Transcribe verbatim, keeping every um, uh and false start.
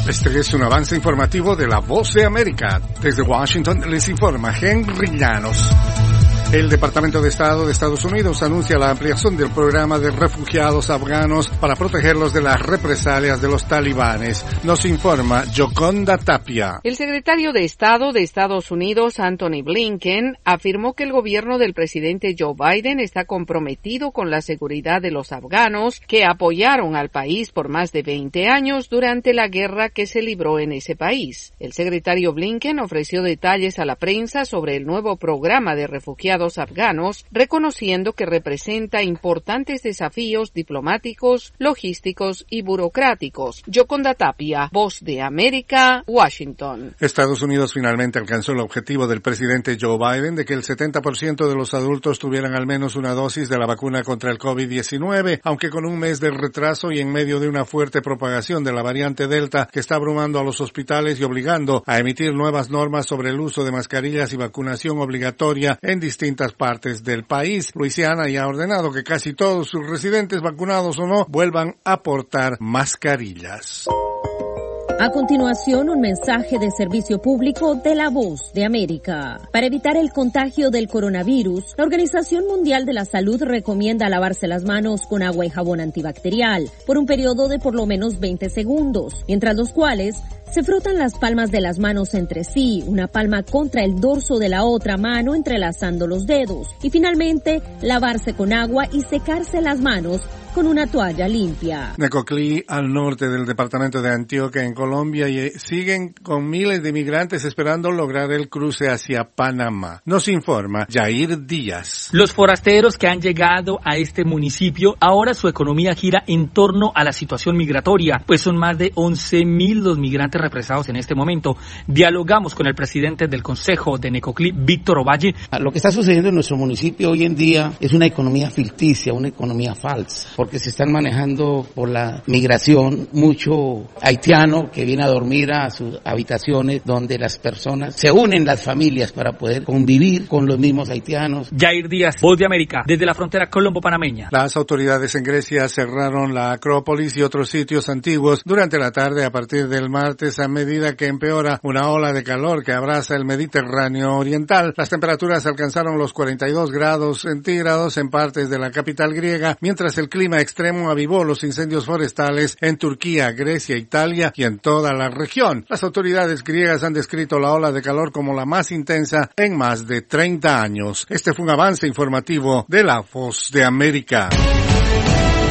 Este es un avance informativo de La Voz de América. Desde Washington les informa Henry Llanos. El Departamento de Estado de Estados Unidos anuncia la ampliación del programa de refugiados afganos para protegerlos de las represalias de los talibanes. Nos informa Yoconda Tapia. El secretario de Estado de Estados Unidos, Anthony Blinken, afirmó que el gobierno del presidente Joe Biden está comprometido con la seguridad de los afganos que apoyaron al país por más de veinte años durante la guerra que se libró en ese país. El secretario Blinken ofreció detalles a la prensa sobre el nuevo programa de refugiados afganos, reconociendo que representa importantes desafíos diplomáticos, logísticos y burocráticos. Yoconda Tapia, Voz de América, Washington. Estados Unidos finalmente alcanzó el objetivo del presidente Joe Biden de que el setenta por ciento de los adultos tuvieran al menos una dosis de la vacuna contra el COVID diecinueve, aunque con un mes de retraso y en medio de una fuerte propagación de la variante Delta que está abrumando a los hospitales y obligando a emitir nuevas normas sobre el uso de mascarillas y vacunación obligatoria en distintas partes del país. Luisiana ya ha ordenado que casi todos sus residentes, vacunados o no, vuelvan a portar mascarillas. A continuación, un mensaje de servicio público de La Voz de América. Para evitar el contagio del coronavirus, la Organización Mundial de la Salud recomienda lavarse las manos con agua y jabón antibacterial por un periodo de por lo menos veinte segundos, mientras los cuales se frotan las palmas de las manos entre sí, una palma contra el dorso de la otra mano entrelazando los dedos, y finalmente lavarse con agua y secarse las manos con una toalla limpia. Necoclí, al norte del departamento de Antioquia, en Colombia, y siguen con miles de migrantes esperando lograr el cruce hacia Panamá. Nos informa Jair Díaz. Los forasteros que han llegado a este municipio, ahora su economía gira en torno a la situación migratoria, pues son más de once mil los migrantes represados en este momento. Dialogamos con el presidente del Consejo de Necoclí, Víctor Ovalle. Lo que está sucediendo en nuestro municipio hoy en día es una economía ficticia, una economía falsa, porque se están manejando por la migración mucho haitiano que viene a dormir a sus habitaciones donde las personas se unen, las familias, para poder convivir con los mismos haitianos. Jair Díaz, Voz de América, desde la frontera colombo-panameña. Las autoridades en Grecia cerraron la Acrópolis y otros sitios antiguos durante la tarde a partir del martes a medida que empeora una ola de calor que abraza el Mediterráneo oriental. Las temperaturas alcanzaron los cuarenta y dos grados centígrados en partes de la capital griega, mientras el clima extremo avivó los incendios forestales en Turquía, Grecia, Italia y en toda la región. Las autoridades griegas han descrito la ola de calor como la más intensa en más de treinta años. Este fue un avance informativo de La Voz de América.